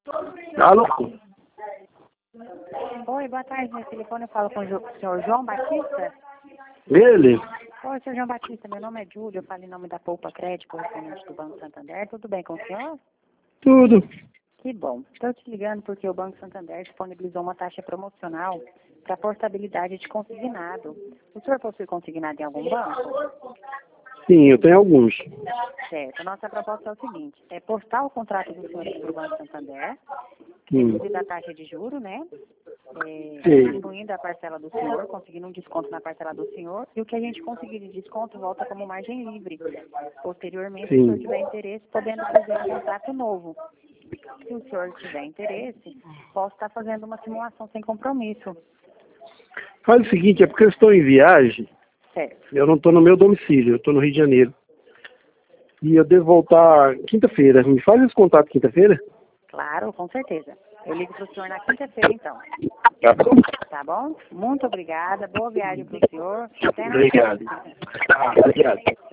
Alô? Oi, boa tarde. Nesse telefone eu falo com o senhor João Batista. Ele? Oi, senhor João Batista, meu nome é Júlio, eu falo em nome da Poupa Crédito, correspondente do Banco Santander. Tudo bem com o senhor? Tudo. Que bom. Estou te ligando porque o Banco Santander disponibilizou uma taxa promocional para portabilidade de consignado. O senhor possui consignado em algum banco? Sim, eu tenho alguns. Certo. A nossa proposta é o seguinte, é postar o contrato do senhor para o Banco Santander, Hum. reduzir a taxa de juro, né? Sim. Incluindo a parcela do senhor, conseguindo um desconto na parcela do senhor, e o que a gente conseguir de desconto volta como margem livre. Posteriormente, se o senhor tiver interesse, podendo fazer um contrato novo. Se o senhor tiver interesse, posso estar fazendo uma simulação sem compromisso. Faz o seguinte, é porque eu estou em viagem, Certo. eu não estou no meu domicílio, eu estou no Rio de Janeiro. E eu devo voltar quinta-feira. Me faz esse contato quinta-feira? Claro, com certeza. Eu ligo para o senhor na quinta-feira, então. Tá bom. Tá bom? Muito obrigada. Boa viagem para o senhor. Até na Obrigado. próxima. Obrigado.